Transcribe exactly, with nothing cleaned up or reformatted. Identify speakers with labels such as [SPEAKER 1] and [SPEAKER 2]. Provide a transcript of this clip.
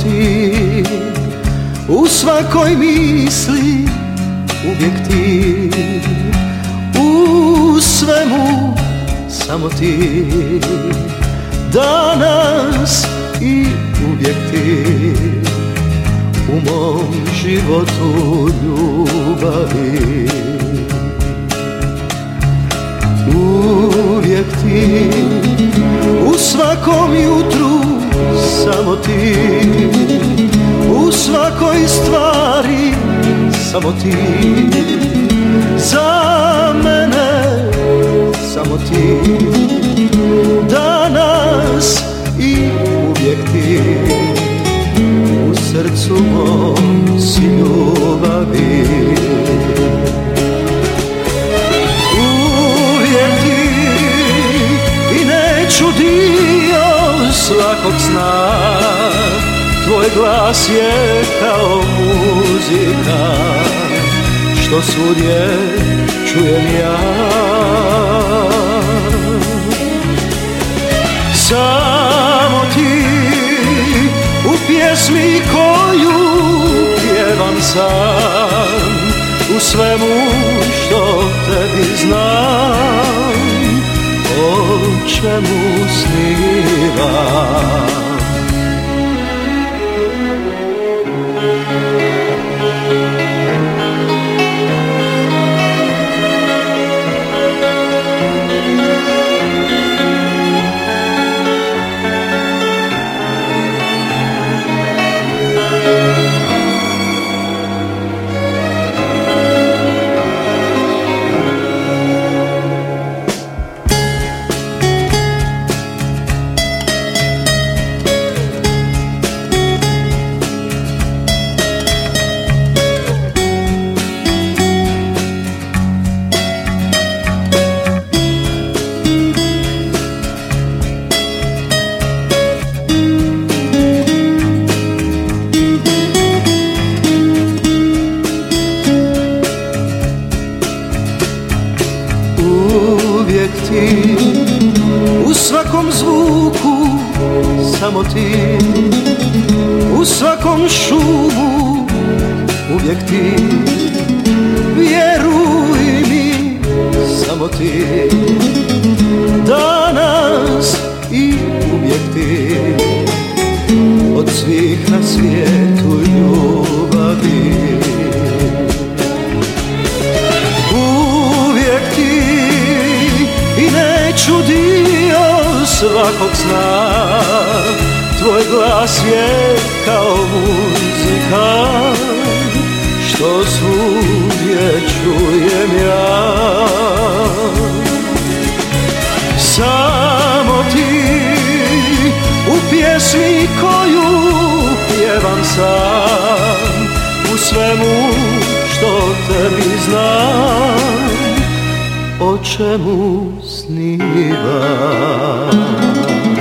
[SPEAKER 1] ti, u svakoj misli uvijek ti, u svemu samo ti, danas i uvijek ti, u mom životu ljubavi. Uvijek ti, u svakom jutru samo ti, u svakoj stvari samo ti, za mene samo ti, danas i uvijek ti, u srcu mom si ljubavi. Uvijek ti i neću dio svakog sna, tvoj glas je kao muzika što svudje čujem ja. Samo ti u pjesmi koju pjevam sam, u svemu što tebi znam, o čemu snivam. Uvijek ti, u svakom zvuku samo ti, u svakom šumu uvijek ti, vjeruj mi samo ti, danas i uvijek ti, od svih na svijetu ljubavi. Neću dio svakog sna, tvoj glas je kao muzika što svugdje čujem ja. Samo ti u pjesmi koju pjevam sam, u svemu što tebi znam, o čemu snivam.